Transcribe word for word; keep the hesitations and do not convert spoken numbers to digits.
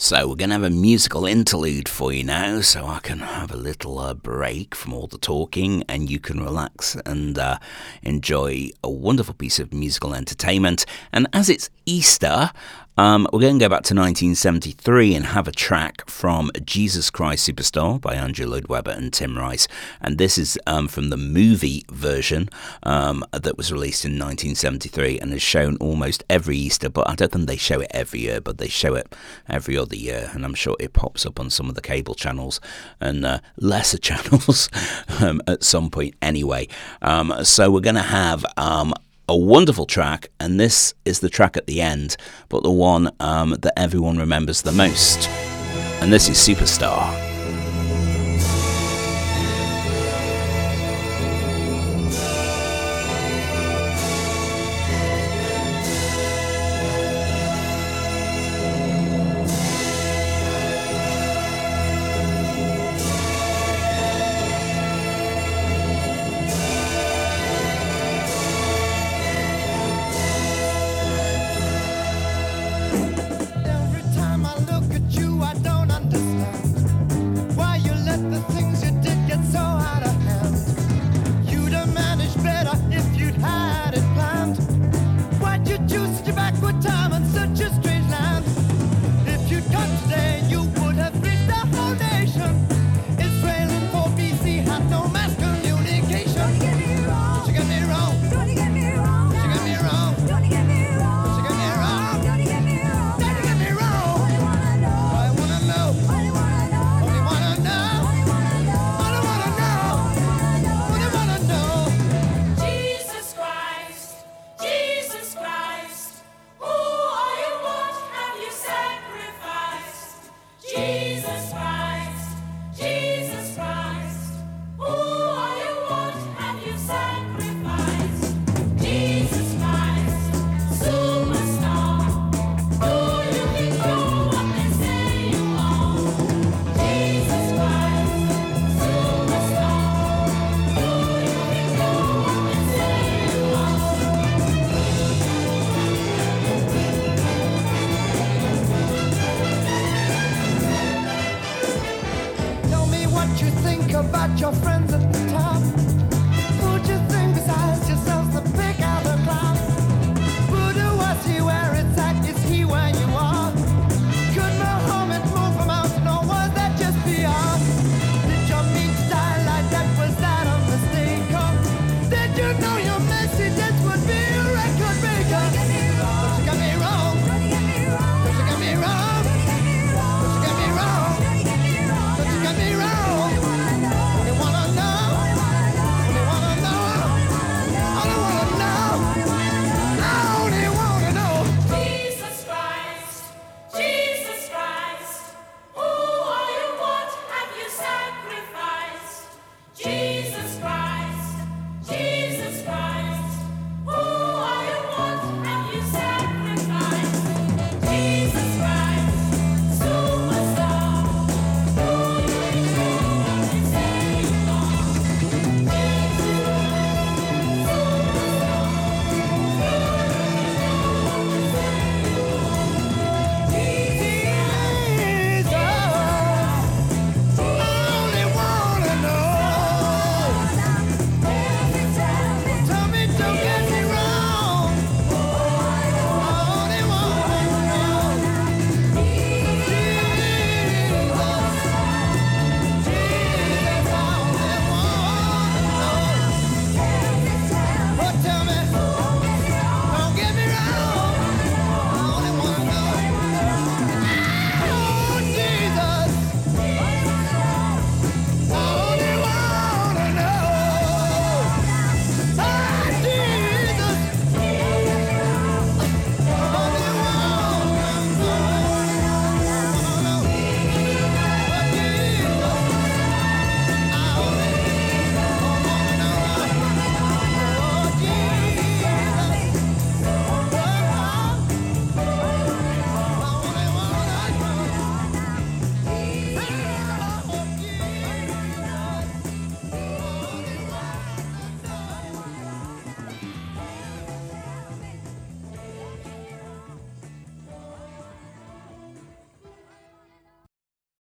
So we're going to have a musical interlude for you now, so I can have a little uh, break from all the talking and you can relax and uh, enjoy a wonderful piece of musical entertainment. And as it's Easter, Um, we're going to go back to nineteen seventy-three and have a track from Jesus Christ Superstar by Andrew Lloyd Webber and Tim Rice. And this is um, from the movie version um, that was released in nineteen seventy-three and is shown almost every Easter. But I don't think they show it every year, but they show it every other year. And I'm sure it pops up on some of the cable channels and uh, lesser channels um, at some point anyway. Um, so we're going to have Um, a wonderful track, and this is the track at the end, but the one um, that everyone remembers the most. And this is Superstar. About your friends at the time.